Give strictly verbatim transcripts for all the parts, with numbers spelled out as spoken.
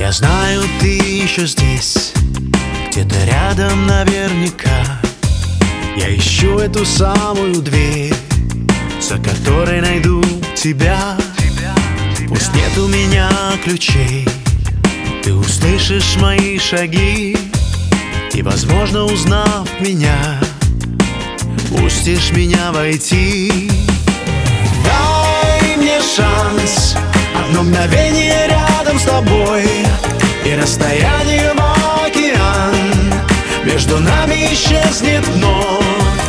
Я знаю, ты еще здесь, где-то рядом наверняка. Я ищу эту самую дверь, за которой найду тебя. Пусть нет у меня ключей, ты услышишь мои шаги, и, возможно, узнав меня, пустишь меня войти. Дай мне шанс, одно мгновение рядом с тобой, и расстояние в океан между нами исчезнет вновь.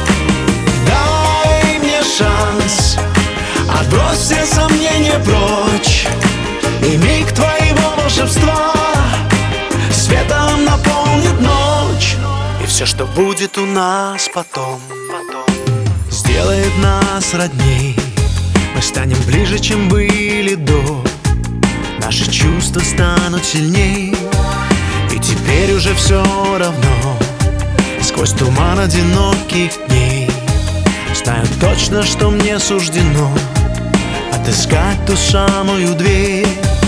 Дай мне шанс, отбрось все сомнения прочь, и миг твоего волшебства светом наполнит ночь. И все, что будет у нас потом, сделает нас родней. Мы станем ближе, чем были до, наши чувства станут сильней. И теперь уже все равно, сквозь туман одиноких дней, знаю точно, что мне суждено отыскать ту самую дверь.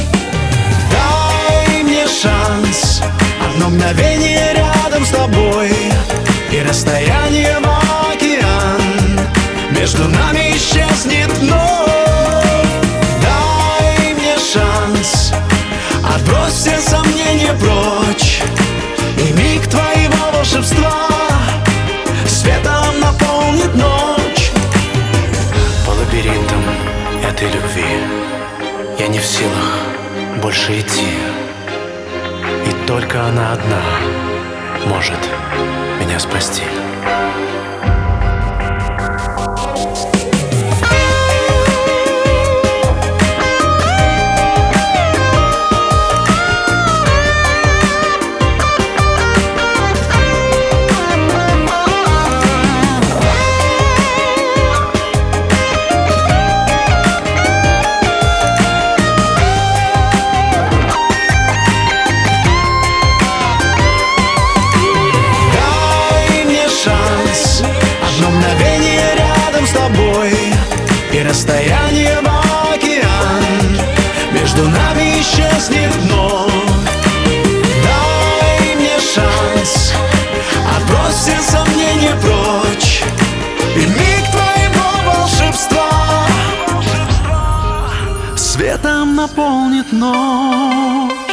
Дай мне шанс, одно мгновение рядом с тобой, и расстояние в океан между нами исчезнет вновь. Дай мне шанс, отбрось все сомнения прочь, и миг твоего волшебства светом наполнит ночь. По лабиринтам этой любви я не в силах больше идти, и только она одна может меня спасти. И расстояние в океан между нами исчезнет вновь. Дай мне шанс, отбрось все сомнения прочь, и миг твоего волшебства светом наполнит ночь.